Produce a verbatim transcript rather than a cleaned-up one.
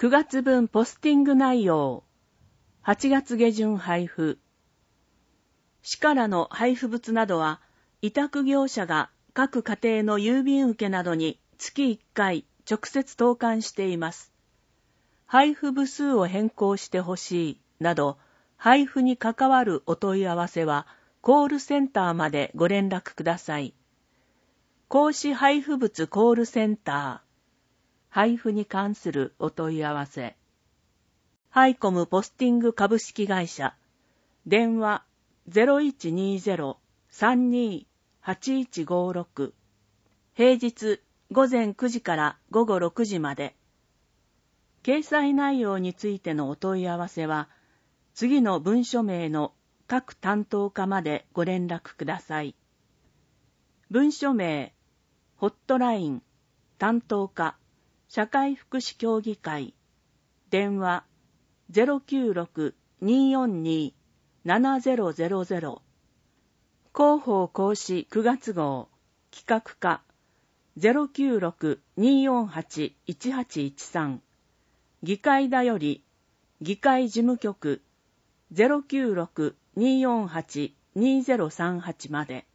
くがつぶんポスティング内容。はちがつ下旬配布。市からの配布物などは、委託業者が各家庭の郵便受けなどに月いっかい直接投函しています。配布部数を変更してほしいなど、配布に関わるお問い合わせは、コールセンターまでご連絡ください。公私配布物コールセンター。配布に関するお問い合わせ。ハイコムポスティング株式会社。電話 ゼロいちにゼロ さんにー はちいちごろく。平日ごぜんくじからごごろくじまで。掲載内容についてのお問い合わせは、次の文書名の各担当課までご連絡ください。文書名、ホットライン、担当課、社会福祉協議会、電話 ゼロきゅうろく にーよんにー ななゼロゼロゼロ。広報講師くがつ号、企画課 ゼロきゅうろく にーよんはち いちはちいちさん。議会だより、議会事務局 ゼロきゅうろく にーよんはち にーゼロさんはちまで。